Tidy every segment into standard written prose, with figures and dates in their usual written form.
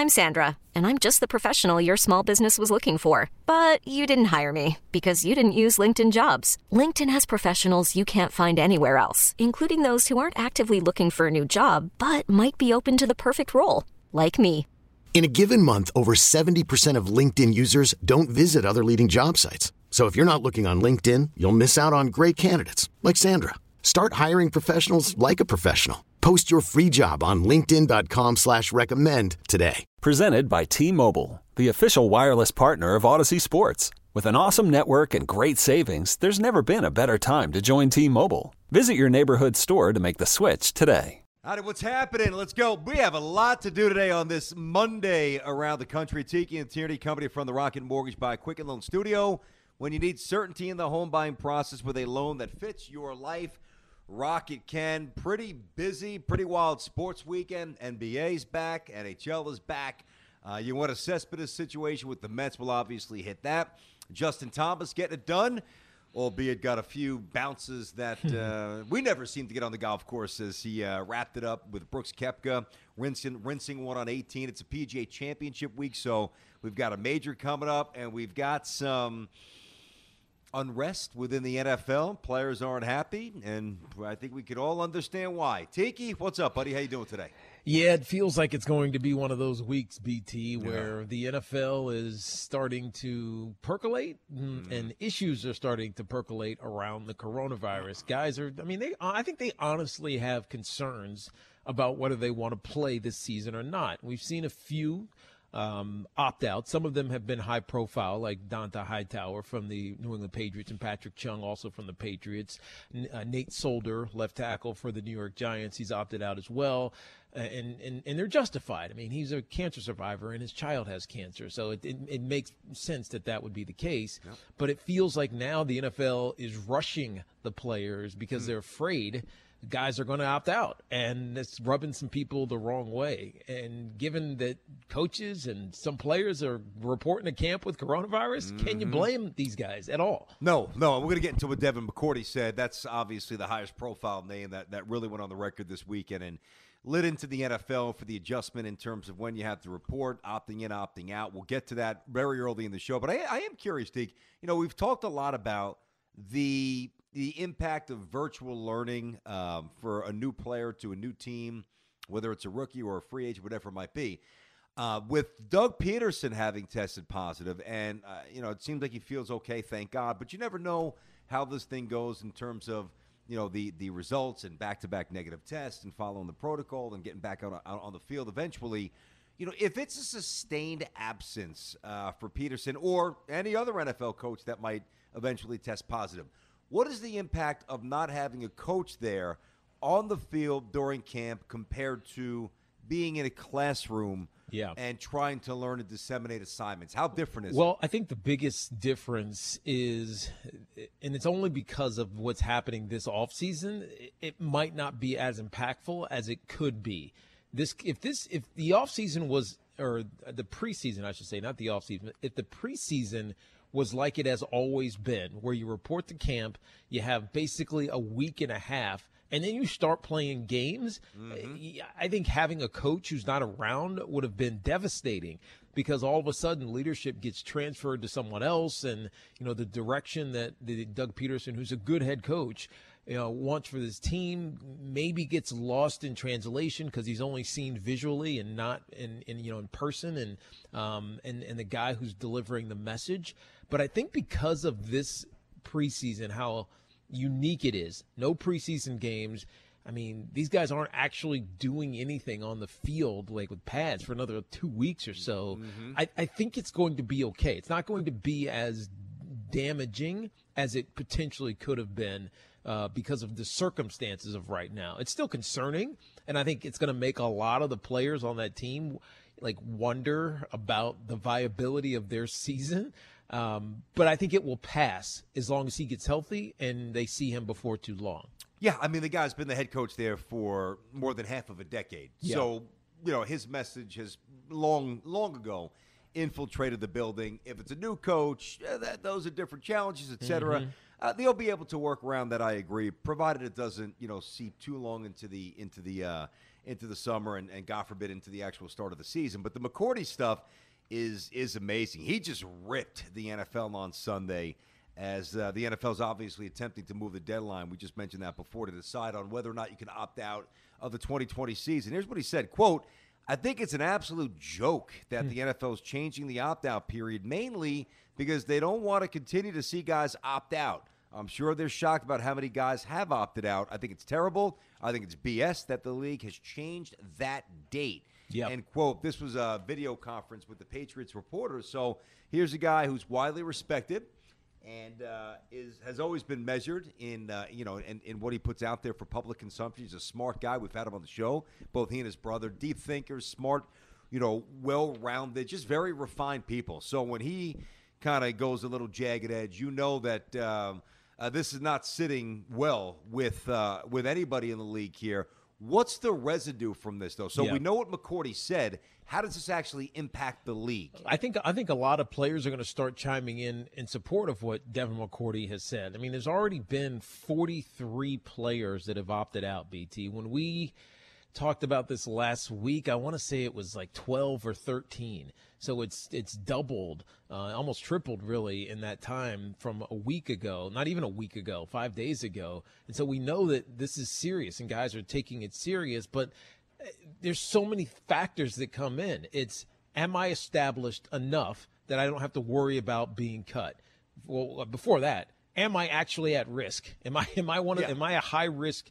I'm Sandra, and I'm just the professional your small business was looking for. But you didn't hire me because you didn't use LinkedIn Jobs. LinkedIn has professionals you can't find anywhere else, including those who aren't actively looking for a new job, but might be open to the perfect role, like me. In a given month, over 70% of LinkedIn users don't visit other leading job sites. So if you're not looking on LinkedIn, you'll miss out on great candidates like Sandra. Start hiring professionals like a professional. Post your free job on linkedin.com/recommend today. Presented by T-Mobile, the official wireless partner of Odyssey Sports. With an awesome network and great savings, there's never been a better time to join T-Mobile. Visit your neighborhood store to make the switch today. Howdy, what's happening? Let's go. We have a lot to do today on this Monday around the country. Tiki and Tierney Company from the Rocket Mortgage by Quicken Loan Studio. When you need certainty in the home buying process with a loan that fits your life, Rocket can. Pretty busy, pretty wild sports weekend. NBA's back. NHL is back. You want a Cespedes situation with the Mets, we'll obviously hit that. Justin Thomas getting it done, albeit got a few bounces that we never seem to get on the golf course as he wrapped it up with Brooks Koepka, rinsing one on 18. It's a PGA Championship week, so we've got a major coming up, and we've got some unrest within the NFL. Players aren't happy, and I think we could all understand why. Tiki, what's up, buddy? How you doing today? Yeah, it feels like it's going to be one of those weeks, BT, where the NFL is starting to percolate and issues are starting to percolate around the coronavirus. Guys I think they honestly have concerns about whether they want to play this season or not. We've seen a few opt out. Some of them have been high profile, like Donta Hightower from the New England Patriots and Patrick Chung also from the Patriots. Nate Solder, left tackle for the New York Giants, he's opted out as well. And they're justified. I mean, he's a cancer survivor and his child has cancer. So it makes sense that would be the case. Yep. But it feels like now the NFL is rushing the players because they're afraid guys are going to opt out, and it's rubbing some people the wrong way. And given that coaches and some players are reporting to camp with coronavirus, can you blame these guys at all? No. We're going to get into what Devin McCourty said. That's obviously the highest profile name that really went on the record this weekend and lit into the NFL for the adjustment in terms of when you have to report, opting in, opting out. We'll get to that very early in the show. But I am curious, Deke. You know, we've talked a lot about the impact of virtual learning for a new player to a new team, whether it's a rookie or a free agent, whatever it might be. With Doug Peterson having tested positive, and, it seems like he feels okay, thank God. But you never know how this thing goes in terms of, the results and back-to-back negative tests and following the protocol and getting back out on the field eventually. If it's a sustained absence for Peterson or any other NFL coach that might eventually test positive, what is the impact of not having a coach there on the field during camp compared to being in a classroom and trying to learn and disseminate assignments? How different is it? Well, I think the biggest difference is, and it's only because of what's happening this offseason, it might not be as impactful as it could be. If the offseason was, or the preseason, I should say, not the offseason, if the preseason was like it has always been, where you report to camp, you have basically a week and a half, and then you start playing games, I think having a coach who's not around would have been devastating, because all of a sudden leadership gets transferred to someone else, and the direction that Doug Peterson, who's a good head coach, wants for this team maybe gets lost in translation because he's only seen visually and not in person, and the guy who's delivering the message. But I think because of this preseason, how unique it is, no preseason games. I mean, these guys aren't actually doing anything on the field, like with pads, for another 2 weeks or so. I think it's going to be okay. It's not going to be as damaging as it potentially could have been because of the circumstances of right now. It's still concerning, and I think it's going to make a lot of the players on that team wonder about the viability of their season. But I think it will pass as long as he gets healthy and they see him before too long. Yeah, I mean, the guy's been the head coach there for more than half of a decade. Yeah. So, his message has long ago infiltrated the building. If it's a new coach, those are different challenges, et cetera. They'll be able to work around that. I agree, provided it doesn't, seep too long into the summer and God forbid into the actual start of the season. But the McCourty stuff is amazing. He just ripped the NFL on Sunday. As the NFL is obviously attempting to move the deadline, we just mentioned that before, to decide on whether or not you can opt out of the 2020 season. Here's what he said, quote, "I think it's an absolute joke that the NFL is changing the opt-out period, mainly because they don't want to continue to see guys opt out. I'm sure they're shocked about how many guys have opted out. I think it's terrible. I think it's BS that the league has changed that date." Yep. End quote. This was a video conference with the Patriots reporters. So here's a guy who's widely respected and has always been measured in what he puts out there for public consumption. He's a smart guy. We've had him on the show, both he and his brother. Deep thinkers, smart, well-rounded, just very refined people. So when he kind of goes a little jagged edge, that this is not sitting well with anybody in the league here. What's the residue from this, though? So we know what McCourty said. How does this actually impact the league? I think a lot of players are going to start chiming in support of what Devin McCourty has said. I mean, there's already been 43 players that have opted out, BT. When we talked about this last week, I want to say it was like 12 or 13. So it's doubled, almost tripled really in that time from a week ago, not even a week ago, 5 days ago. And so we know that this is serious and guys are taking it serious, but there's so many factors that come in. It's, am I established enough that I don't have to worry about being cut? Well, before that, am I actually at risk? Am I a high risk,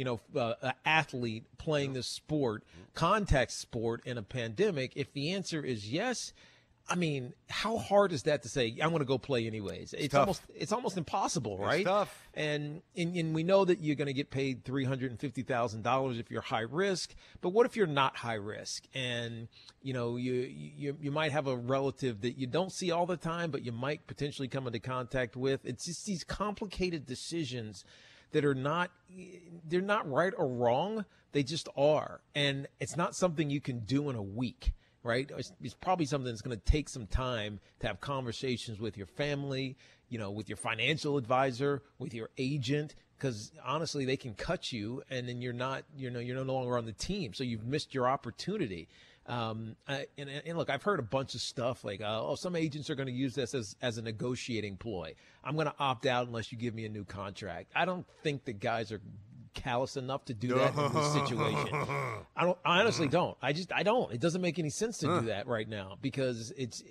athlete playing this sport, contact sport in a pandemic? If the answer is yes, I mean, how hard is that to say, I'm going to go play anyways? It's almost impossible, right? It's tough. And we know that you're going to get paid $350,000 if you're high risk, but what if you're not high risk? And, you might have a relative that you don't see all the time, but you might potentially come into contact with. It's just these complicated decisions that they're not right or wrong. They just are. And it's not something you can do in a week. Right? It's probably something that's going to take some time to have conversations with your family, with your financial advisor, with your agent, because honestly, they can cut you and then you're no longer on the team. So you've missed your opportunity. And look, I've heard a bunch of stuff like, some agents are going to use this as a negotiating ploy. I'm going to opt out unless you give me a new contract. I don't think the guys are callous enough to do that in this situation. I honestly don't. I don't. It doesn't make any sense to do that right now because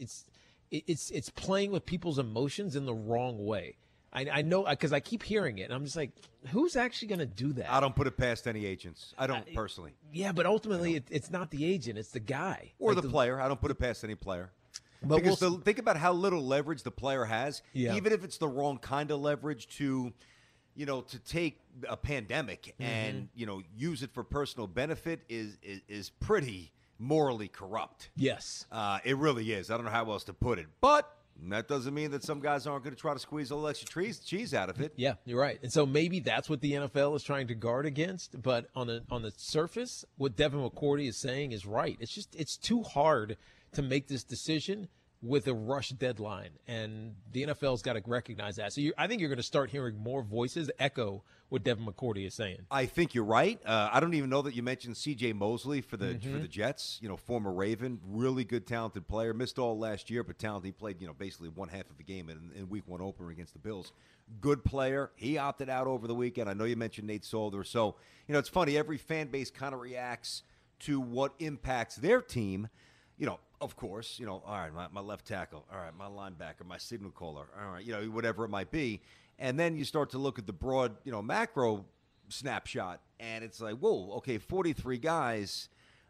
it's playing with people's emotions in the wrong way. I know because I keep hearing it and I'm just like, who's actually going to do that? I don't put it past any agents. I don't personally. Yeah, but ultimately it's not the agent, it's the guy or the player. I don't put it past any player. But because think about how little leverage the player has, even if it's the wrong kind of leverage to take a pandemic and, use it for personal benefit is pretty morally corrupt. Yes. It really is. I don't know how else to put it. But that doesn't mean that some guys aren't going to try to squeeze a little extra cheese out of it. Yeah, you're right. And so maybe that's what the NFL is trying to guard against. But on the surface, what Devin McCourty is saying is right. It's too hard to make this decision with a rush deadline, and the NFL's got to recognize that. So I think you're going to start hearing more voices echo what Devin McCourty is saying. I think you're right. I don't even know that you mentioned C.J. Mosley for the Jets. Former Raven, really good, talented player. Missed all last year, but talented. He played basically one half of the game in Week 1 opener against the Bills. Good player. He opted out over the weekend. I know you mentioned Nate Solder. So it's funny. Every fan base kind of reacts to what impacts their team. Of course, all right, my left tackle, all right, my linebacker, my signal caller, all right, whatever it might be. And then you start to look at the broad, macro snapshot, and it's like, whoa, okay, 43 guys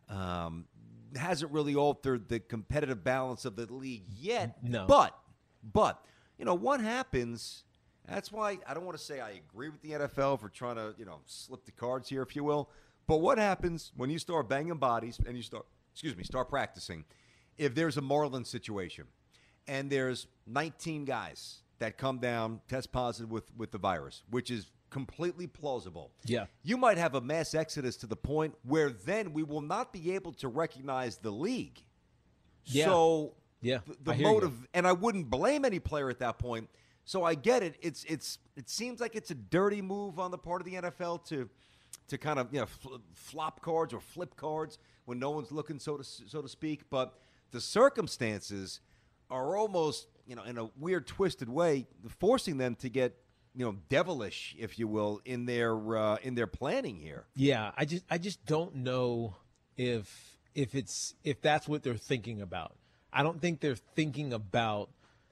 hasn't really altered the competitive balance of the league yet. No. But, what happens, that's why I don't want to say I agree with the NFL for trying to, slip the cards here, if you will. But what happens when you start banging bodies and you start practicing? If there's a Marlins situation and there's 19 guys that come down, test positive with the virus, which is completely plausible. Yeah. You might have a mass exodus to the point where then we will not be able to recognize the league. Yeah. So Yeah, the motive, and I wouldn't blame any player at that point. So I get it. It seems like it's a dirty move on the part of the NFL to kind of flop cards or flip cards when no one's looking, so to speak. But the circumstances are almost in a weird, twisted way, forcing them to get devilish, if you will, in their planning here. Yeah, I just don't know if that's what they're thinking about. I don't think they're thinking about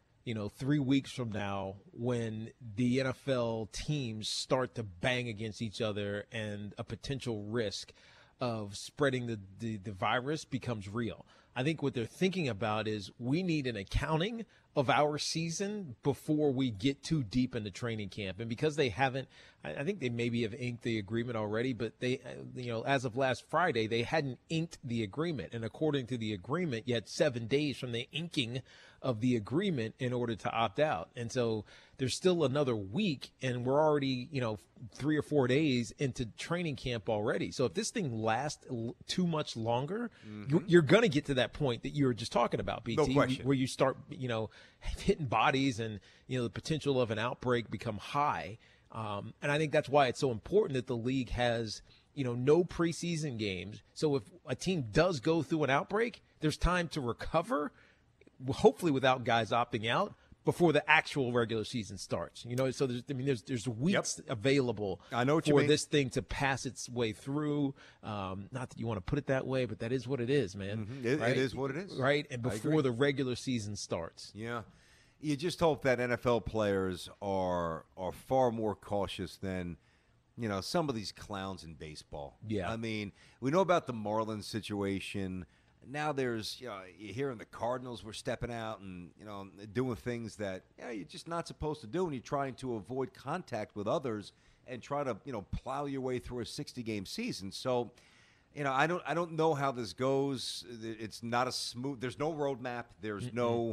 3 weeks from now when the NFL teams start to bang against each other and a potential risk of spreading the virus becomes real. I think what they're thinking about is we need an accounting of our season before we get too deep into training camp. And because they haven't, I think they maybe have inked the agreement already, but they, as of last Friday, they hadn't inked the agreement. And according to the agreement, you had 7 days from the inking of the agreement in order to opt out. And so there's still another week, and we're already, 3 or 4 days into training camp already. So if this thing lasts too much longer, you're going to get to that point that you were just talking about, BT, no question, where you start, hitting bodies and, the potential of an outbreak become high. And I think that's why it's so important that the league has, no preseason games. So if a team does go through an outbreak, there's time to recover, hopefully without guys opting out, before the actual regular season starts. So there's weeks available for this thing to pass its way through. Not that you want to put it that way, but that is what it is, man. Mm-hmm. It is what it is. Right? And before the regular season starts. Yeah. You just hope that NFL players are far more cautious than, some of these clowns in baseball. Yeah. I mean, we know about the Marlins situation. Now there's, you're hearing the Cardinals were stepping out and, doing things that you're just not supposed to do, and you're trying to avoid contact with others and try to, plow your way through a 60-game season. So, I don't know how this goes. It's not a smooth. There's no roadmap. There's no,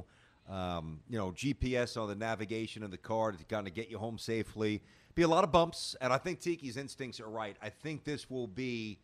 GPS on the navigation of the car to kind of get you home safely. Be a lot of bumps, and I think Tiki's instincts are right. I think this will be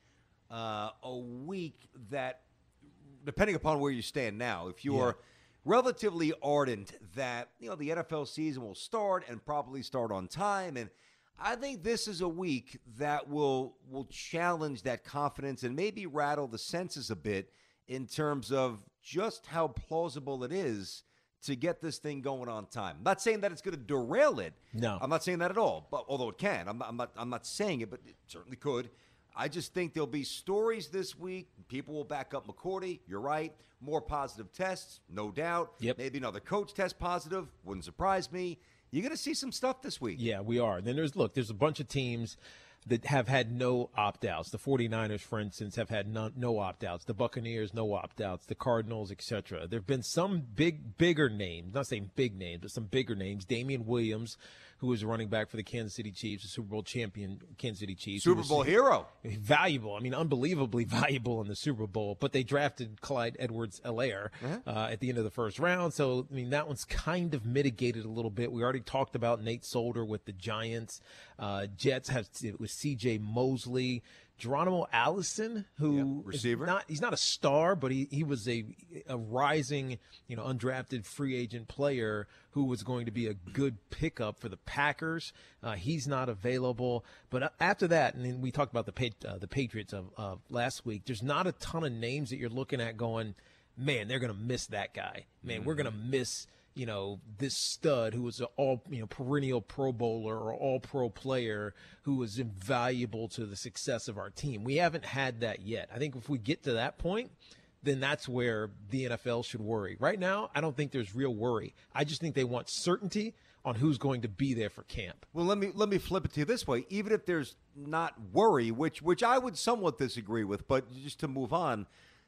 a week that, depending upon where you stand now, if you are relatively ardent that, the NFL season will start and probably start on time, and I think this is a week that will challenge that confidence and maybe rattle the senses a bit in terms of just how plausible it is to get this thing going on time. I'm not saying that it's going to derail it. No. I'm not saying that at all, but although it can. I'm not saying it, but it certainly could. I just think there'll be stories this week. People will back up McCourty. You're right. More positive tests, no doubt. Yep. Maybe another coach test positive. Wouldn't surprise me. You're going to see some stuff this week. Yeah, we are. Then there's a bunch of teams that have had no opt-outs. The 49ers, for instance, have had no opt-outs. The Buccaneers, no opt-outs. The Cardinals, etc. There have been some bigger names, not saying big names, but some bigger names. Damian Williams, who was a running back for the Kansas City Chiefs, the Super Bowl champion Kansas City Chiefs. Super Bowl hero. Valuable. Unbelievably valuable in the Super Bowl. But they drafted Clyde Edwards-Helaire at the end of the first round. So, that one's kind of mitigated a little bit. We already talked about Nate Solder with the Giants. Jets it was C.J. Mosley. Geronimo Allison, who receiver. He's not a star, but he was a rising, undrafted free agent player who was going to be a good pickup for the Packers. He's not available. But after that, and then we talked about the Patriots of last week, there's not a ton of names that you're looking at going, man, they're going to miss that guy. Man, we're going to miss this stud who was an perennial Pro Bowler or all-pro player who was invaluable to the success of our team. We haven't had that yet. I think if we get to that point, then that's where the NFL should worry. Right now, I don't think there's real worry. I just think they want certainty on who's going to be there for camp. Well, let me flip it to you this way. Even if there's not worry, which I would somewhat disagree with, but just to move on,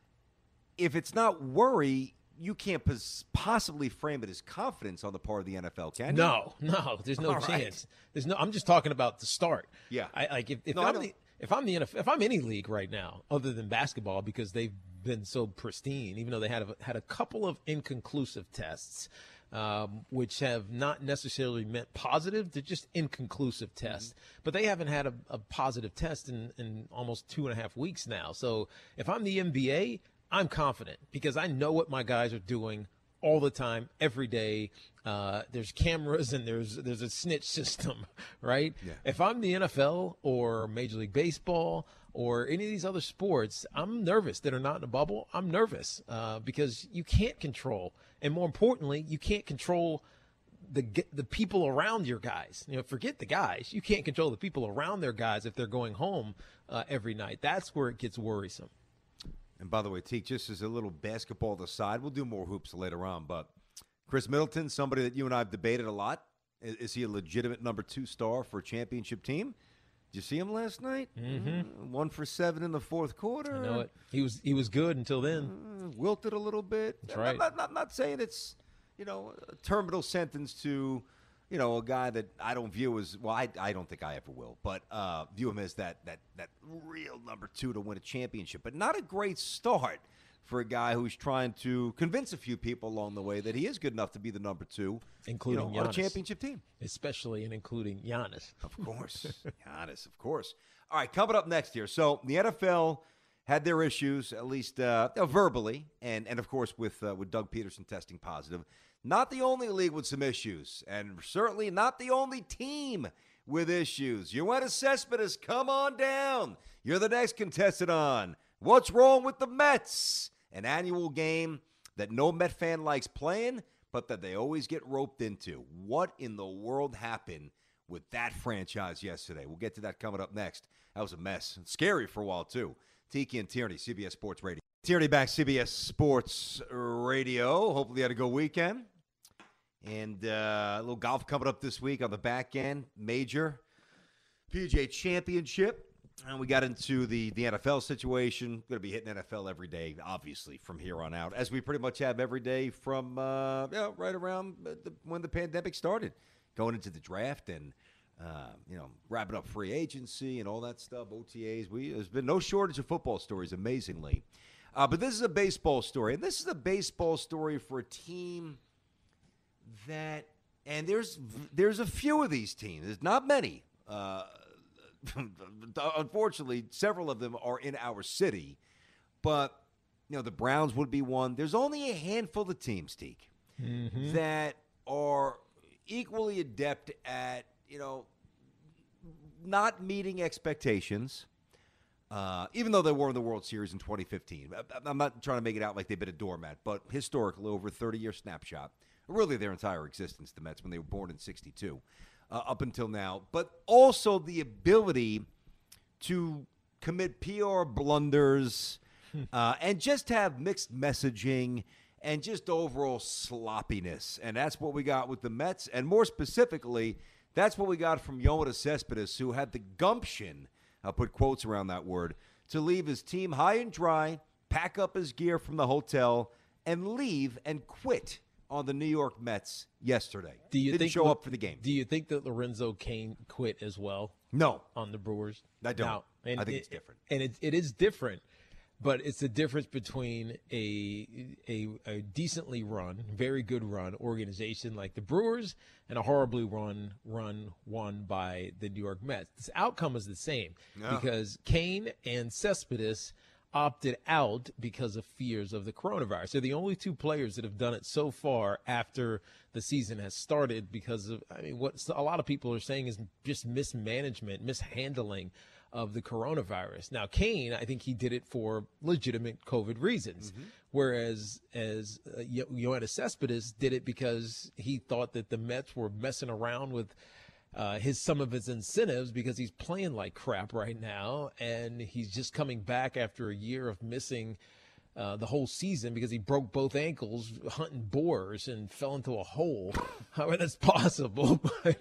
if it's not worry, you can't possibly frame it as confidence on the part of the NFL, can you? No, there's no chance. Right. There's no. I'm just talking about the start. Yeah, if I'm the NFL, if I'm any league right now, other than basketball, because they've been so pristine, even though they had a couple of inconclusive tests, which have not necessarily meant positive. They're just inconclusive tests. But they haven't had a positive test in almost 2.5 weeks now. So if I'm the NBA, I'm confident because I know what my guys are doing all the time, every day. There's cameras and there's a snitch system, right? Yeah. If I'm the NFL or Major League Baseball or any of these other sports, I'm nervous that are not in a bubble. I'm nervous because you can't control, and more importantly, you can't control the people around your guys. Forget the guys. You can't control the people around their guys if they're going home every night. That's where it gets worrisome. And by the way, Teak, just as a little basketball aside, we'll do more hoops later on, but Chris Middleton, somebody that you and I have debated a lot. Is he a legitimate number 2 star for a championship team? Did you see him last night? 1 for 7 in the fourth quarter. I know it. He was good until then. Wilted a little bit. That's right. I'm not saying it's, a terminal sentence to, a guy that I don't view as, well, I don't think I ever will, but view him as that real number 2 to win a championship. But not a great start for a guy who's trying to convince a few people along the way that he is good enough to be the number 2, including Giannis, on a championship team. Especially and including Giannis. Of course. Giannis, of course. All right, coming up next here. So the NFL had their issues, at least verbally, and of course with Doug Peterson testing positive. Not the only league with some issues, and certainly not the only team with issues. Yoenis Cespedes, come on down. You're the next contestant on What's Wrong with the Mets? An annual game that no Met fan likes playing, but that they always get roped into. What in the world happened with that franchise yesterday? We'll get to that coming up next. That was a mess. Scary for a while, too. Tiki and Tierney, CBS Sports Radio. Tierney back, CBS Sports Radio. Hopefully you had a good weekend. And a little golf coming up this week on the back end. Major PGA Championship. And we got into the NFL situation. Going to be hitting NFL every day, obviously, from here on out, as we pretty much have every day from right around when the pandemic started, going into the draft and, wrapping up free agency and all that stuff, OTAs. There's been no shortage of football stories, amazingly. But this is a baseball story, and this is a baseball story for a team that, and there's a few of these teams. There's not many. Unfortunately, several of them are in our city, but the Browns would be one. There's only a handful of teams, Teak, that are equally adept at not meeting expectations, even though they were in the World Series in 2015. I'm not trying to make it out like they've been a doormat, but historically, over a 30-year snapshot, really their entire existence, the Mets, when they were born in 62. Up until now, but also the ability to commit PR blunders and just have mixed messaging and just overall sloppiness. And that's what we got with the Mets. And more specifically, that's what we got from Yoenis Cespedes, who had the gumption, I'll put quotes around that word, to leave his team high and dry, pack up his gear from the hotel, and leave and quit on the New York Mets yesterday. Didn't show up for the game. Do you think that Lorenzo Cain quit as well? No. On the Brewers? I don't. I think it's different. And it is different, but it's the difference between a decently run, very good run organization like the Brewers and a horribly won by the New York Mets. This outcome is the same because Cain and Cespedes opted out because of fears of the coronavirus. They're the only 2 players that have done it so far after the season has started because of, what a lot of people are saying is just mismanagement, mishandling of the coronavirus. Now, Cain, I think he did it for legitimate COVID reasons, whereas Yoenis Cespedes did it because he thought that the Mets were messing around with some of his incentives because he's playing like crap right now, and he's just coming back after a year of missing the whole season because he broke both ankles hunting boars and fell into a hole. However, that's possible. But,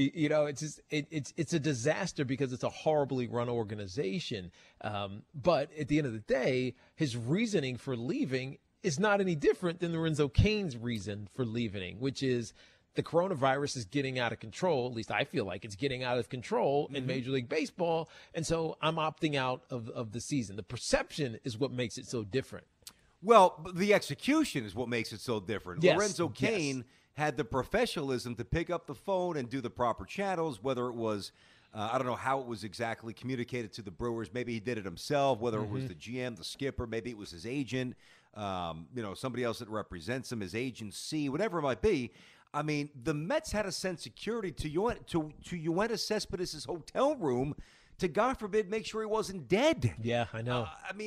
it's a disaster because it's a horribly run organization. But at the end of the day, his reasoning for leaving is not any different than Lorenzo Cain's reason for leaving, which is the coronavirus is getting out of control. At least I feel like it's getting out of control in Major League Baseball. And so I'm opting out of the season. The perception is what makes it so different. Well, the execution is what makes it so different. Yes, Lorenzo Cain had the professionalism to pick up the phone and do the proper channels, whether it was, I don't know how it was exactly communicated to the Brewers. Maybe he did it himself, whether it was the GM, the skipper, maybe it was his agent. somebody else that represents him, his agency, whatever it might be. I mean, the Mets had to send security to Yoenis Cespedes' hotel room to, God forbid, make sure he wasn't dead. Yeah, I know.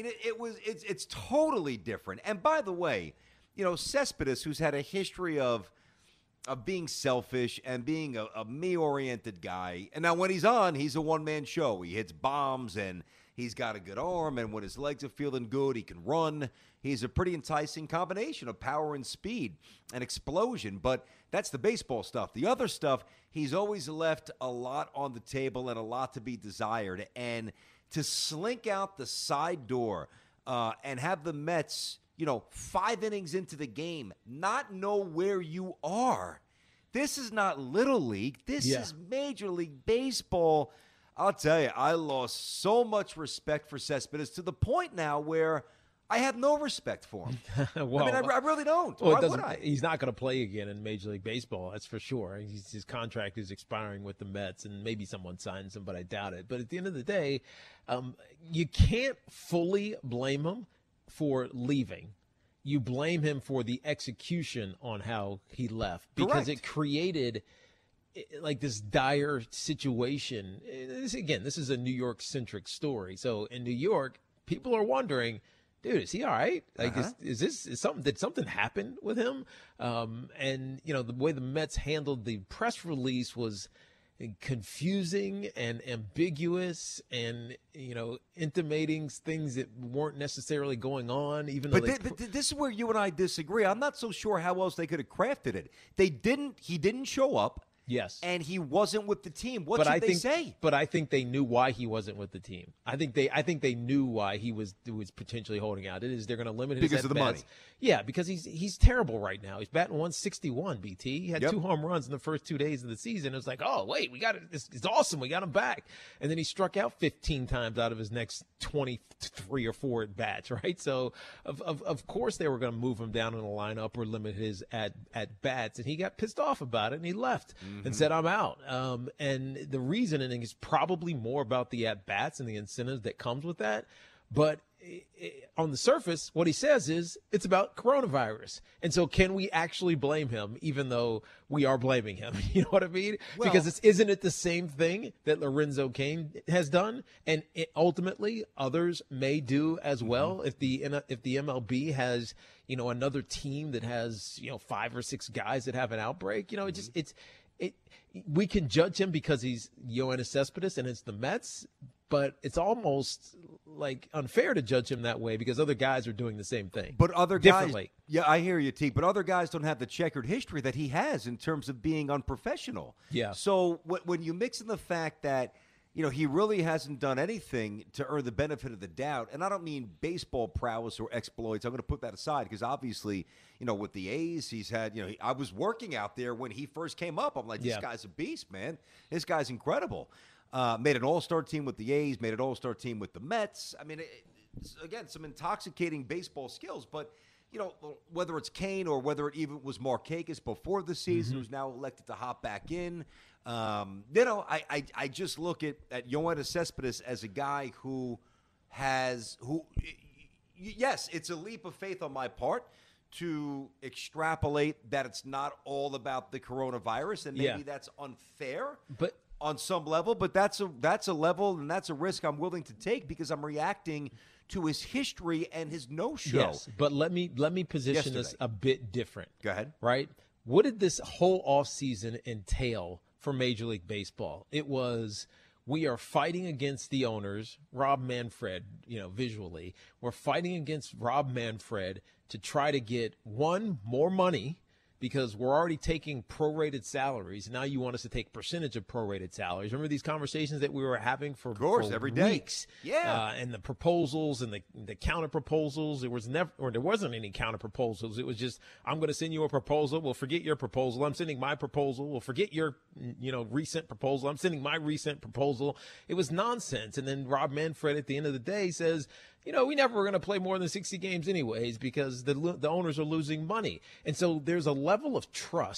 It's totally different. And by the way, Cespedes, who's had a history of being selfish and being a me-oriented guy, and now when he's on, he's a one-man show. He hits bombs, and he's got a good arm, and when his legs are feeling good, he can run. He's a pretty enticing combination of power and speed and explosion, but that's the baseball stuff. The other stuff, he's always left a lot on the table and a lot to be desired. And to slink out the side door and have the Mets, 5 innings into the game, not know where you are. This is not Little League. This is Major League Baseball. I'll tell you, I lost so much respect for Cespedes to the point now where I have no respect for him. Well, I really don't. Well, Why would I? He's not going to play again in Major League Baseball, that's for sure. His contract is expiring with the Mets, and maybe someone signs him, but I doubt it. But at the end of the day, you can't fully blame him for leaving. You blame him for the execution on how he left, because it created like this dire situation. This is a New York-centric story. So in New York, people are wondering, dude, is he all right? Like, did something happen with him? And the way the Mets handled the press release was confusing and ambiguous, and intimating things that weren't necessarily going on. But this is where you and I disagree. I'm not so sure how else they could have crafted it. He didn't show up. Yes. And he wasn't with the team. What should they say? But I think they knew why he wasn't with the team. I think they knew why he was potentially holding out. They're going to limit his because of the money. Yeah, because he's terrible right now. He's batting 161, BT. He had 2 home runs in the first 2 days of the season. It was like, oh, wait, we got it. It's awesome. We got him back. And then he struck out 15 times out of his next 23 or 4 at bats, right? So, of course, they were going to move him down in the lineup or limit his at bats. And he got pissed off about it, and he left. And said, I'm out. And the reasoning is probably more about the at-bats and the incentives that comes with that. But on the surface, what he says is it's about coronavirus. And so can we actually blame him, even though we are blaming him? You know what I mean? Well, because isn't it the same thing that Lorenzo Cain has done? And ultimately, others may do as well. If the MLB has, another team that has, 5 or 6 guys that have an outbreak, we can judge him because he's Yoenis Cespedes and it's the Mets, but it's almost like unfair to judge him that way because other guys are doing the same thing. But other guys, yeah, I hear you, T. But other guys don't have the checkered history that he has in terms of being unprofessional. Yeah. So when you mix in the fact that he really hasn't done anything to earn the benefit of the doubt. And I don't mean baseball prowess or exploits. I'm going to put that aside because obviously, with the A's, he's had, I was working out there when he first came up. I'm like, this guy's a beast, man. This guy's incredible. Made an all-star team with the A's, made an all-star team with the Mets. I mean, again, some intoxicating baseball skills. But, whether it's Cain or whether it even was Markakis before the season, who's now elected to hop back in. I just look at Yoenis Cespedes as a guy who yes, it's a leap of faith on my part to extrapolate that it's not all about the coronavirus, and maybe that's unfair, but on some level. But that's a level and that's a risk I'm willing to take because I'm reacting to his history and his no-show. Yes, but let me position this a bit different. Go ahead. Right? What did this whole offseason entail for Major League Baseball? It was, we are fighting against the owners, Rob Manfred, visually. We're fighting against Rob Manfred to try to get, one, more money, because we're already taking prorated salaries. Now you want us to take percentage of prorated salaries. Remember these conversations that we were having for every day. Weeks? Yeah. And the proposals and the counter proposals. There wasn't any counter proposals. It was just, I'm going to send you a proposal. We'll forget your proposal. I'm sending my proposal. We'll forget your, recent proposal. I'm sending my recent proposal. It was nonsense. And then Rob Manfred at the end of the day says, we never were going to play more than 60 games anyways because the owners are losing money. And so there's a level of trust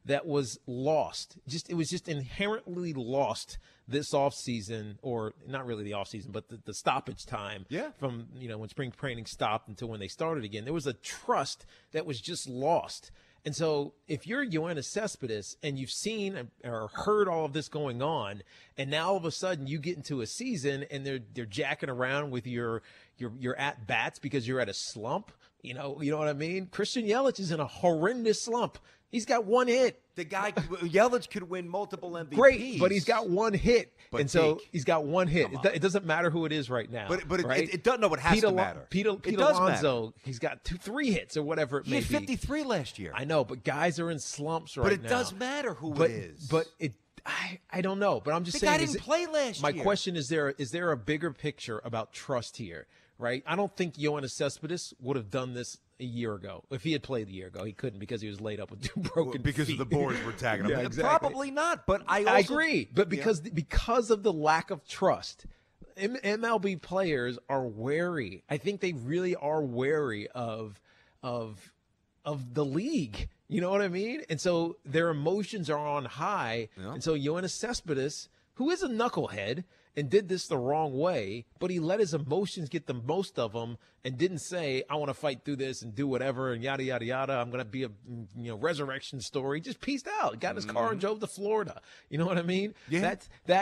that was lost. It was just inherently lost this offseason, or not really the offseason, but the stoppage time from, when spring training stopped until when they started again. There was a trust that was just lost. And so if you're Yoenis Cespedes and you've seen or heard all of this going on, and now all of a sudden you get into a season and they're jacking around with your at-bats because you're at a slump, you know what I mean? Christian Yelich is in a horrendous slump. He's got one hit. The guy, Yelich, could win multiple MVPs. Great, but he's got one hit. So he's got one hit. It doesn't matter who it is right now. But right? it doesn't know what has to matter. Pete Alonso, he's got 3 hits or whatever it may be. He had 53 last year. I know, but guys are in slumps right now. But it does matter who it is. But I don't know. But I'm just saying. The guy didn't play last year. My question is there a bigger picture about trust here? Right? I don't think Yoenis Cespedes would have done this a year ago. If he had played a year ago, he couldn't because he was laid up with 2 broken feet. Because of the boards were tagging him. Yeah, exactly. Probably not, but I agree. But because of the lack of trust, MLB players are wary. I think they really are wary of the league. You know what I mean? And so their emotions are on high. Yeah. And so Yoenis Cespedes, who is a knucklehead and did this the wrong way, but he let his emotions get the most of him and didn't say, I want to fight through this and do whatever and yada, yada, yada. I'm going to be a resurrection story. Just peaced out, got in his car and drove to Florida. You know what I mean? Yeah.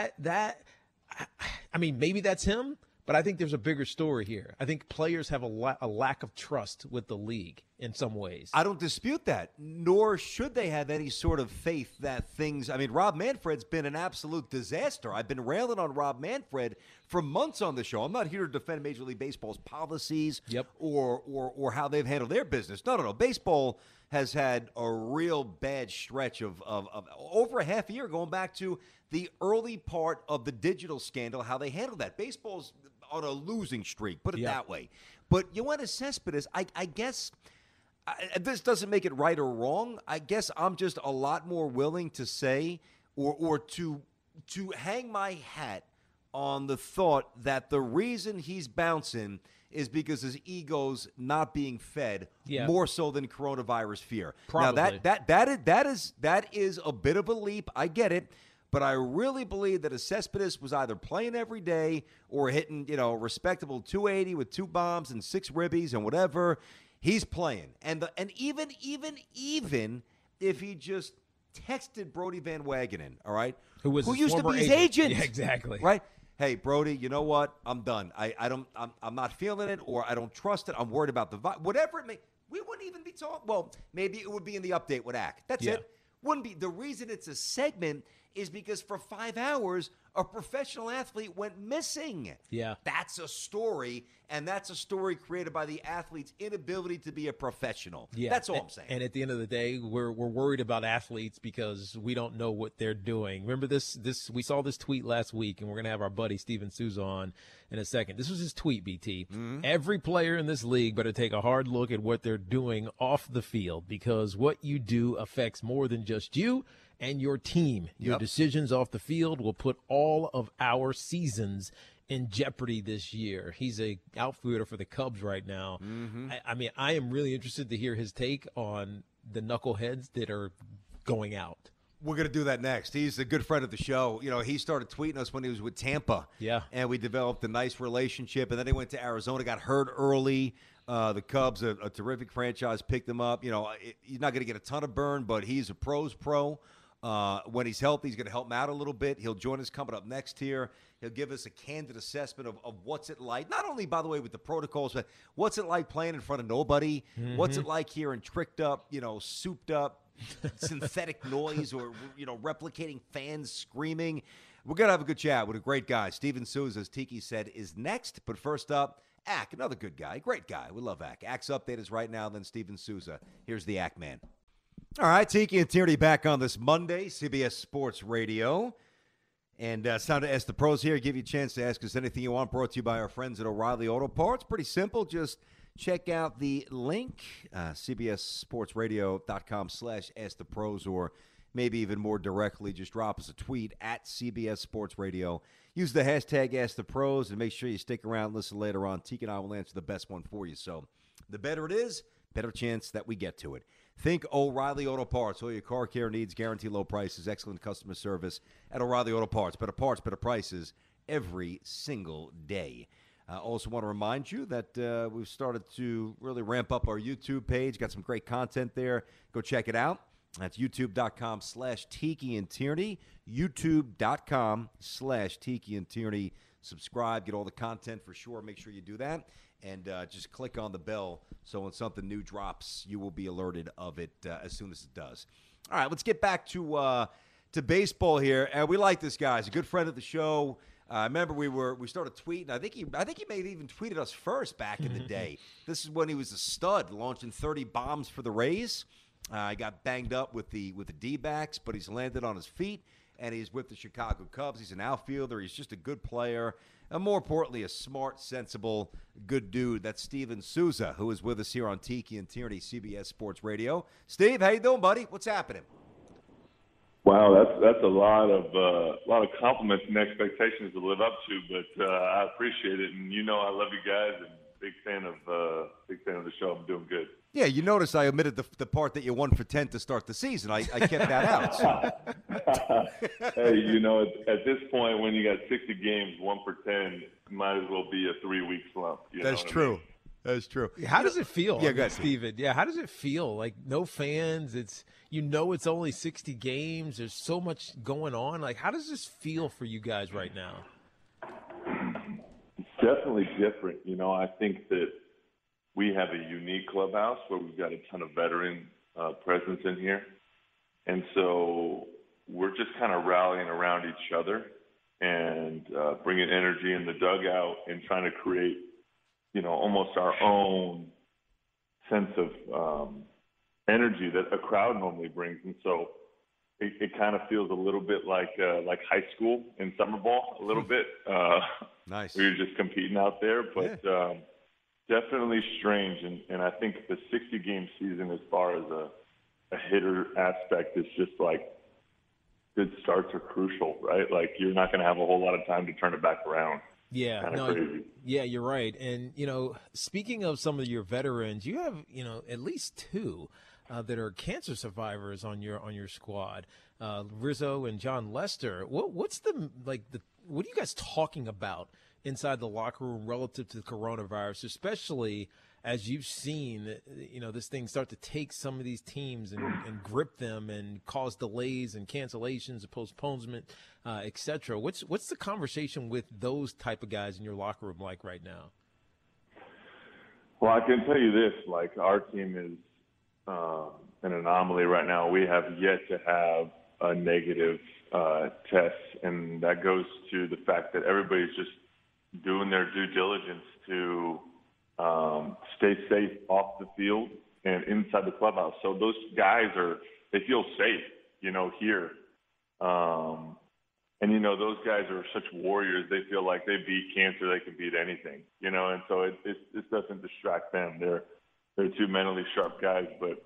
I mean, maybe that's him, but I think there's a bigger story here. I think players have a lack of trust with the league in some ways. I don't dispute that, nor should they have any sort of faith that things – I mean, Rob Manfred's been an absolute disaster. I've been railing on Rob Manfred for months on the show. I'm not here to defend Major League Baseball's policies or how they've handled their business. No. Baseball has had a real bad stretch of over a half a year going back to the early part of the digital scandal, how they handled that. Baseball's on a losing streak, put it that way. But Yoenis Cespedes, I guess – this doesn't make it right or wrong. I guess I'm just a lot more willing to say or to hang my hat on the thought that the reason he's bouncing is because his ego's not being fed more so than coronavirus fear. Probably. Now that is a bit of a leap. I get it. But I really believe that Cespedes was either playing every day or hitting, respectable 280 with 2 bombs and 6 ribbies and whatever. He's playing. And even if he just texted Brodie Van Wagenen, all right? Who used to be his agent. Yeah, exactly. Right? Hey, Brodie, you know what? I'm done. I'm not feeling it, or I don't trust it. I'm worried about whatever it may. We wouldn't even be talking. Well, maybe it would be in the update with Ack. That's it. Wouldn't be. The reason it's a segment is because for 5 hours, a professional athlete went missing. Yeah. That's a story, and that's a story created by the athlete's inability to be a professional. Yeah. That's all I'm saying. And at the end of the day, we're worried about athletes because we don't know what they're doing. Remember this we saw this tweet last week, and we're going to have our buddy Steven Souza on in a second. This was his tweet, BT. Mm-hmm. Every player in this league better take a hard look at what they're doing off the field, because what you do affects more than just you and your team. Your decisions off the field will put all of our seasons in jeopardy this year. He's a outfielder for the Cubs right now. Mm-hmm. I mean, I am really interested to hear his take on the knuckleheads that are going out. We're going to do that next. He's a good friend of the show. He started tweeting us when he was with Tampa. Yeah. And we developed a nice relationship. And then he went to Arizona, got hurt early. The Cubs, a terrific franchise, picked him up. He's not going to get a ton of burn, but he's a pro's pro. When he's healthy, he's going to help him out a little bit. He'll join us coming up next here. He'll give us a candid assessment of what's it like, not only, by the way, with the protocols, but what's it like playing in front of nobody? Mm-hmm. What's it like hearing tricked up, souped up synthetic noise or, replicating fans screaming? We're going to have a good chat with a great guy. Steven Souza, as Tiki said, is next. But first up, Ack, another good guy, great guy. We love Ack. Ack's update is right now, then Steven Souza. Here's the Ack Man. All right, Tiki and Tierney back on this Monday, CBS Sports Radio. And it's time to Ask the Pros here. Give you a chance to ask us anything you want, brought to you by our friends at O'Reilly Auto Parts. Pretty simple. Just check out the link, cbssportsradio.com/askthepros, or maybe even more directly, just drop us a tweet at CBS Sports Radio. Use the hashtag #AskThePros, and make sure you stick around and listen later on. Tiki and I will answer the best one for you. So the better it is, better chance that we get to it. Think O'Reilly Auto Parts. All your car care needs, guaranteed low prices, excellent customer service at O'Reilly Auto Parts. Better parts, better prices every single day. I also want to remind you that we've started to really ramp up our YouTube page. Got some great content there. Go check it out. That's youtube.com/Tiki and Tierney. youtube.com/Tiki and Tierney. Subscribe. Get all the content for sure. Make sure you do that. And just click on the bell so when something new drops, you will be alerted of it as soon as it does. All right, let's get back to baseball here. And we like this guy. He's a good friend of the show. I remember we started tweeting. I think he may have even tweeted us first back in the day. This is when he was a stud, launching 30 bombs for the Rays. He got banged up with the D-backs, but he's landed on his feet, and he's with the Chicago Cubs. He's an outfielder. He's just a good player. And more importantly, a smart, sensible, good dude. That's Steven Souza, who is with us here on Tiki and Tierney, CBS Sports Radio. Steve, how you doing, buddy? What's happening? Wow, that's a lot of compliments and expectations to live up to, but I appreciate it, and I love you guys, and big fan of the show. I'm doing good. Yeah, you notice I omitted the part that you won for 10 to start the season. I kept that out. So. Hey, at this point, when you got 60 games, 1 for 10, might as well be a 3-week slump. That's true. That's true. How does it feel? Yeah, go ahead, Steven. Yeah, how does it feel? Like, no fans. It's only 60 games. There's so much going on. Like, how does this feel for you guys right now? It's definitely different. I think that we have a unique clubhouse where we've got a ton of veteran presence in here. And so we're just kind of rallying around each other and bringing energy in the dugout and trying to create, almost our own sense of energy that a crowd normally brings. And so it kind of feels a little bit like high school in summer ball, a little bit. Nice. We were just competing out there, but definitely strange. And I think the 60-game season, as far as a hitter aspect, is just like good starts are crucial, right? Like, you're not going to have a whole lot of time to turn it back around. Yeah, crazy. Yeah, you're right. And, speaking of some of your veterans, you have, at least 2 that are cancer survivors on your squad, Rizzo and John Lester. What are you guys talking about inside the locker room relative to the coronavirus, especially as you've seen, this thing start to take some of these teams and grip them and cause delays and cancellations and postponement, et cetera. What's the conversation with those type of guys in your locker room like right now? Well, I can tell you this, like, our team is an anomaly right now. We have yet to have a negative test, and that goes to the fact that everybody's just doing their due diligence to stay safe off the field and inside the clubhouse. So those guys they feel safe, here. And, those guys are such warriors. They feel like they beat cancer, they can beat anything, and so it doesn't distract them. They're 2 mentally sharp guys, but,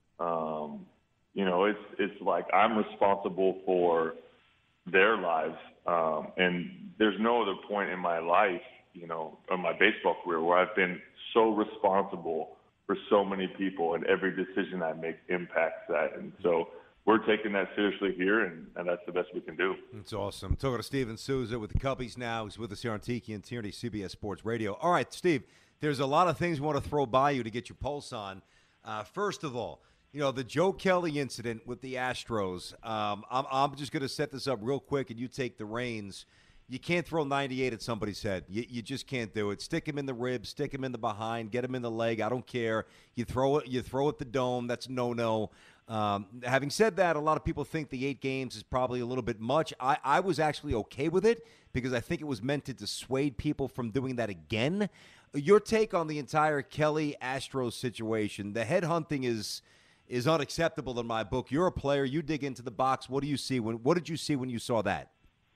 it's like I'm responsible for their lives. And there's no other point in my life, in my baseball career, where I've been so responsible for so many people, and every decision I make impacts that. And so we're taking that seriously here, and that's the best we can do. That's awesome. Talking to Steven Souza with the Cubbies now. He's with us here on Tiki and Tierney, CBS Sports Radio. All right, Steve, there's a lot of things we want to throw by you to get your pulse on. First of all, the Joe Kelly incident with the Astros, I'm just going to set this up real quick, and you take the reins. You can't throw 98 at somebody's head. You just can't do it. Stick him in the ribs, stick him in the behind, get him in the leg. I don't care. You throw it the dome. That's no. Having said that, a lot of people think the 8 games is probably a little bit much. I was actually okay with it because I think it was meant to dissuade people from doing that again. Your take on the entire Kelly Astros situation? The headhunting is unacceptable in my book. You're a player. You dig into the box. What do you see? What did you see when you saw that?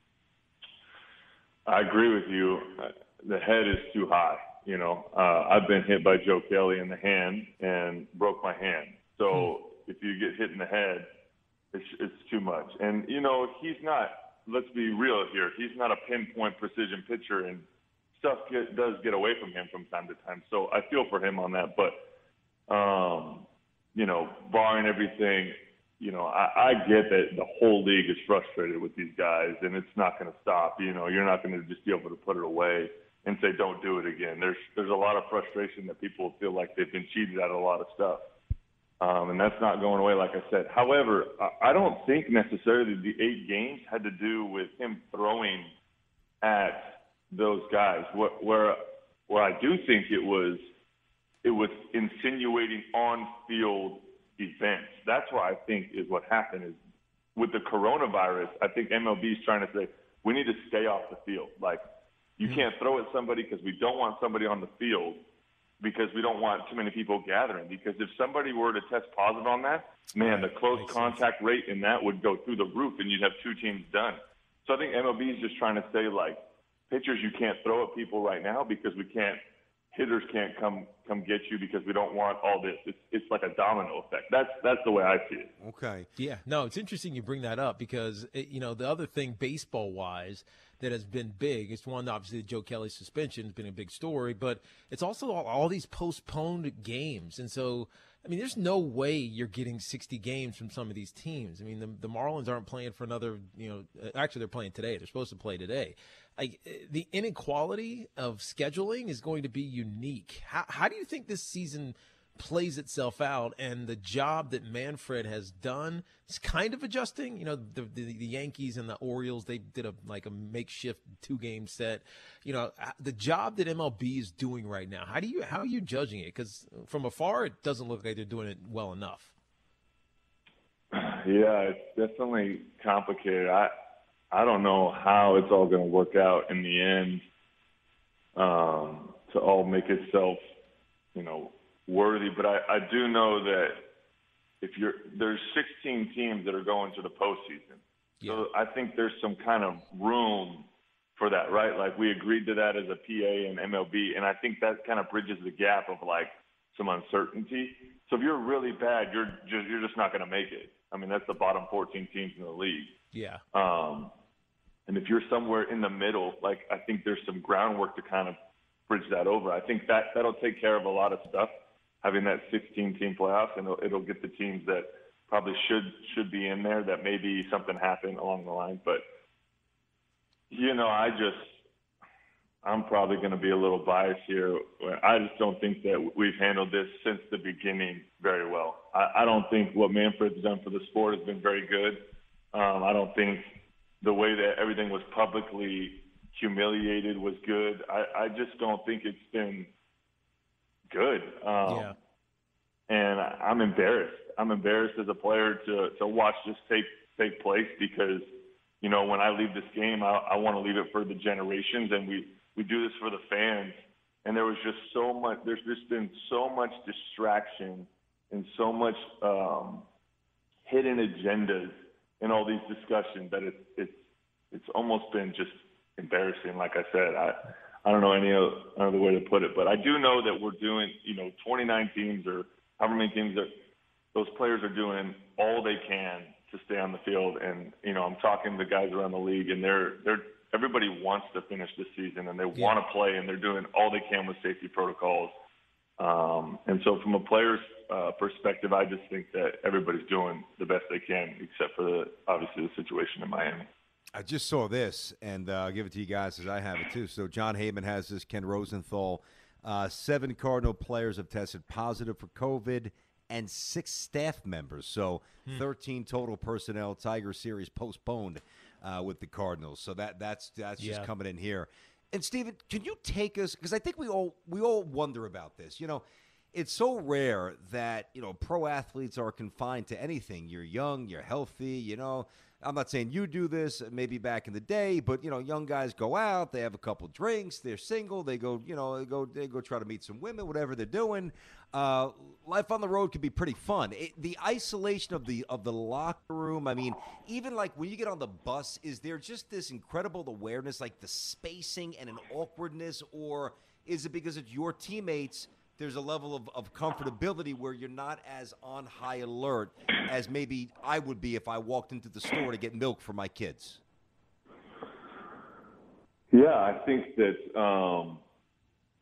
I agree with you. The head is too high. I've been hit by Joe Kelly in the hand and broke my hand. So if you get hit in the head, it's too much. And, he's not, let's be real here, he's not a pinpoint precision pitcher, and stuff does get away from him from time to time. So I feel for him on that. But, barring everything, I get that the whole league is frustrated with these guys, and it's not going to stop. You're not going to just be able to put it away and say, don't do it again. There's a lot of frustration that people feel like they've been cheated out of a lot of stuff. And that's not going away, like I said. However, I don't think necessarily the 8 games had to do with him throwing at those guys. Where I do think it was insinuating on-field events. That's what I think is what happened is with the coronavirus, I think MLB is trying to say, we need to stay off the field. Like, you can't throw at somebody because we don't want somebody on the field because we don't want too many people gathering. Because if somebody were to test positive on that, man, the close contact rate in that would go through the roof and you'd have 2 teams done. So I think MLB is just trying to say, like, pitchers, you can't throw at people right now because hitters can't come get you because we don't want all this. It's like a domino effect. That's the way I see it. Okay. Yeah. No, it's interesting you bring that up because, the other thing baseball-wise that has been big, it's one, obviously, Joe Kelly's suspension has been a big story, but it's also all these postponed games. And so, there's no way you're getting 60 games from some of these teams. The Marlins aren't playing for another, actually they're playing today. They're supposed to play today. Like, the inequality of scheduling is going to be unique. How do you think this season plays itself out? And the job that Manfred has done is kind of adjusting. The Yankees and the Orioles, they did a makeshift 2-game set. The job that MLB is doing right now, how are you judging it? Because from afar, it doesn't look like they're doing it well enough. Yeah, it's definitely complicated. I don't know how it's all going to work out in the end to all make itself, worthy. But I do know that there's 16 teams that are going to the postseason. Yeah. So I think there's some kind of room for that, right? Like, we agreed to that as a PA and MLB, and I think that kind of bridges the gap of some uncertainty. So if you're really bad, you're just not going to make it. That's the bottom 14 teams in the league. Yeah. And if you're somewhere in the middle, I think there's some groundwork to kind of bridge that over. I think that'll take care of a lot of stuff, having that 16-team playoffs, and it'll get the teams that probably should be in there that maybe something happened along the line. But, I'm probably going to be a little biased here. I just don't think that we've handled this since the beginning very well. I don't think what Manfred's done for the sport has been very good. I don't think the way that everything was publicly humiliated was good. I just don't think it's been good. Yeah. And I'm embarrassed. I'm embarrassed as a player to watch this take place because, when I leave this game, I want to leave it for the generations, and we do this for the fans. And there's just been so much distraction and so much hidden agendas in all these discussions that it's almost been just embarrassing. Like I said, I don't know any other way to put it, but I do know that we're doing, 29 teams or however many teams that those players are doing all they can to stay on the field. And, I'm talking to the guys around the league, and everybody wants to finish this season, and they want to play, and they're doing all they can with safety protocols. And so from a player's perspective, I just think that everybody's doing the best they can, except for obviously the situation in Miami. I just saw this, and I'll give it to you guys as I have it too. So John Heyman has this, Ken Rosenthal. 7 Cardinal players have tested positive for COVID, and 6 staff members. So 13 total personnel. Tiger Series postponed with the Cardinals. So that's just coming in here. And Steven, can you take us, because I think we all wonder about this. It's so rare that, pro athletes are confined to anything. You're young, you're healthy, I'm not saying you do this, maybe back in the day, but, young guys go out, they have a couple drinks, they're single, they go try to meet some women, whatever they're doing. Life on the road can be pretty fun. The isolation of the locker room, even like when you get on the bus, is there just this incredible awareness, like the spacing and an awkwardness, or is it because it's your teammates, there's a level of comfortability where you're not as on high alert as maybe I would be if I walked into the store to get milk for my kids? Yeah, I think that,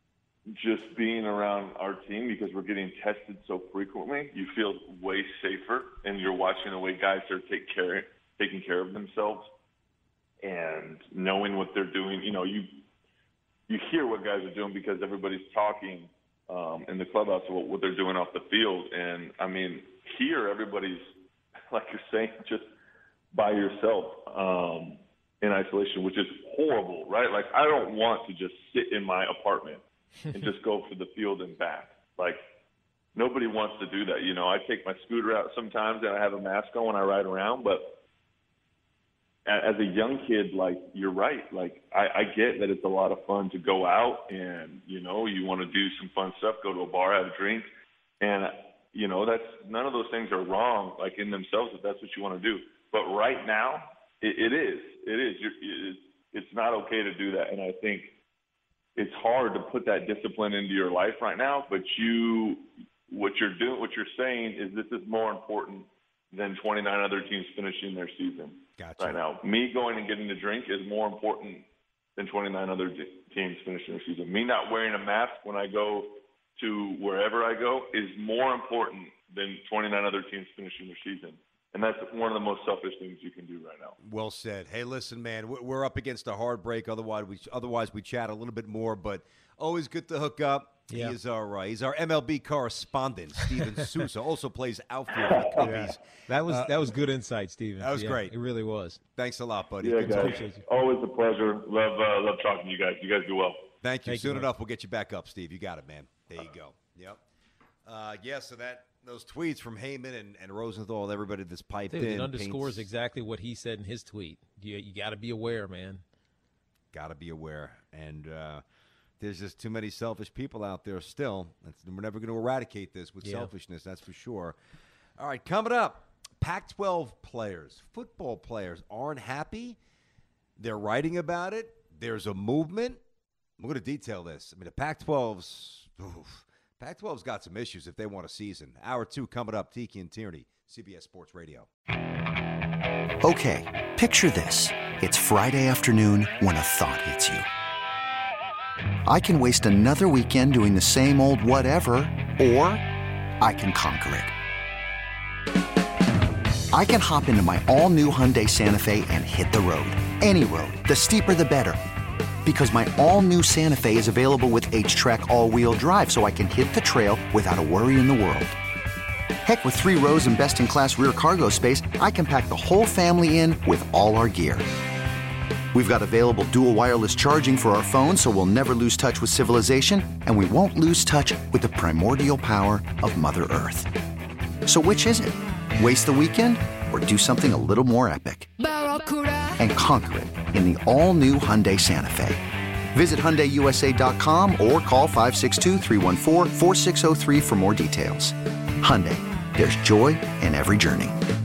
just being around our team, because we're getting tested so frequently, you feel way safer, and you're watching the way guys are taking care of themselves and knowing what they're doing. You know, you hear what guys are doing because everybody's talking in the clubhouse about what they're doing off the field. And, I mean, here everybody's, like you're saying, just by yourself in isolation, which is horrible, right? Like, I don't want to just sit in my apartment and just go for the field and back. Like, nobody wants to do that. You know, I take my scooter out sometimes and I have a mask on when I ride around, but as a young kid, like, you're right. Like, I get that it's a lot of fun to go out and, you know, you want to do some fun stuff, go to a bar, have a drink. And, you know, none of those things are wrong, like, in themselves, if that's what you want to do. But right now, it is. It's not okay to do that. And I think it's hard to put that discipline into your life right now, but what you're saying is this is more important than 29 other teams finishing their season. Gotcha. Right now. Me going and getting a drink is more important than 29 other teams finishing their season. Me not wearing a mask when I go to wherever I go is more important than 29 other teams finishing their season. And that's one of the most selfish things you can do right now. Well said. Hey, listen, man, we're up against a hard break. Otherwise we chat a little bit more, but always good to hook up. Yeah. He's our MLB correspondent, Steven Souza. Also plays outfield for the Cubbies. Yeah. That was good insight, Steven. That was great. It really was. Thanks a lot, buddy. Yeah, guys. Always a pleasure. Love talking to you guys. You guys do well. Thank you. Soon enough, we'll get you back up, Steve. You got it, man. There you go. Yep. So those tweets from Heyman and Rosenthal, everybody that's piped in. It underscores exactly what he said in his tweet. You got to be aware, man. Got to be aware. And there's just too many selfish people out there still. We're never going to eradicate this with selfishness, that's for sure. All right, coming up, Pac-12 players, football players aren't happy. They're writing about it. There's a movement. I'm going to detail this. I mean, the Pac-12's got some issues if they want a season. Hour 2 coming up, Tiki and Tierney, CBS Sports Radio. Okay, picture this. It's Friday afternoon when a thought hits you. I can waste another weekend doing the same old whatever, or I can conquer it. I can hop into my all-new Hyundai Santa Fe and hit the road. Any road. The steeper, the better. Because my all-new Santa Fe is available with H-Track all-wheel drive, so I can hit the trail without a worry in the world. Heck, with 3 rows and best-in-class rear cargo space, I can pack the whole family in with all our gear. We've got available dual wireless charging for our phones, so we'll never lose touch with civilization, and we won't lose touch with the primordial power of Mother Earth. So which is it? Waste the weekend or do something a little more epic? And conquer it in the all-new Hyundai Santa Fe. Visit HyundaiUSA.com or call 562-314-4603 for more details. Hyundai, there's joy in every journey.